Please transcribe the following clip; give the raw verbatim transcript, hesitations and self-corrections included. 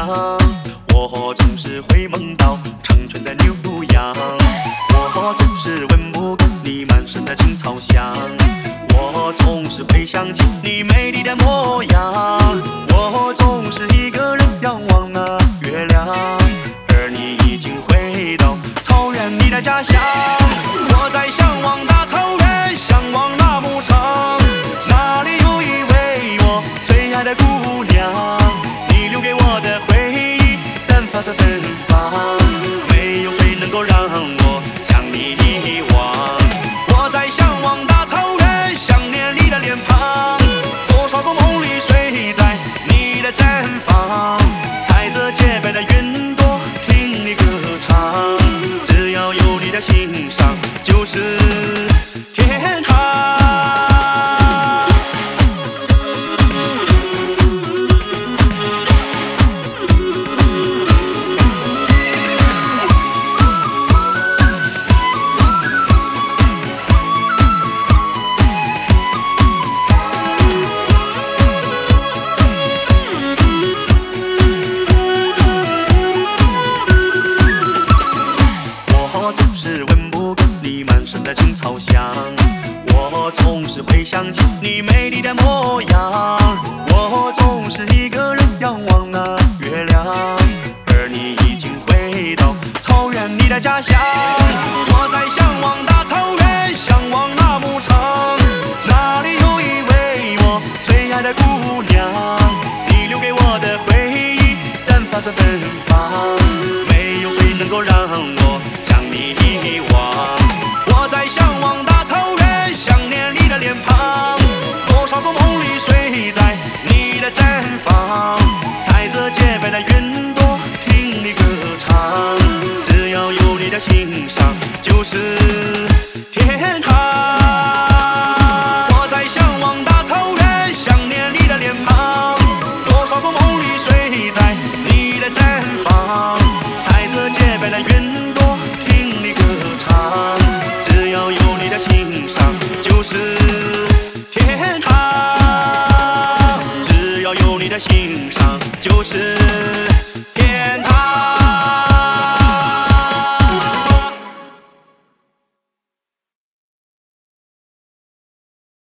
亮。我总是会梦到成群的牛羊，我总是闻不够你满身的青草香，我总是会想起你美丽的模样，我总是一个人仰望那月亮，而你已经回到草原你的家乡。我在向往大草原，向往那牧场，那里有一位我最爱的姑娘，你留给我的回忆散发着芬芳，没有谁能够让我向你遗忘。我在向往大草原，想念你的脸庞，多少个梦里睡在你的毡房，踩着洁白的云朵听你歌唱，只要有你的欣赏就是天堂。我总是闻不够你满身的青草香，我总是会想起你美丽的模样，我总是一个人仰望那月亮，而你已经回到草原你的家乡。我在向往大草原，向往那牧场，那里有一位我最爱的姑娘，你留给我的回忆散发着芬芳，没有谁能够让我向你遗忘。我在向往大草原，想念你的脸庞，多少个梦里睡在你的毡房，踩着洁白的云朵听你歌唱，只要有你的欣赏就是天堂。我在向往大草原，想念你的脸庞，多少个梦里睡在你的毡房，踩着洁白的云朵听你歌唱，只要有你的欣赏就是天堂，只要有你的欣赏就是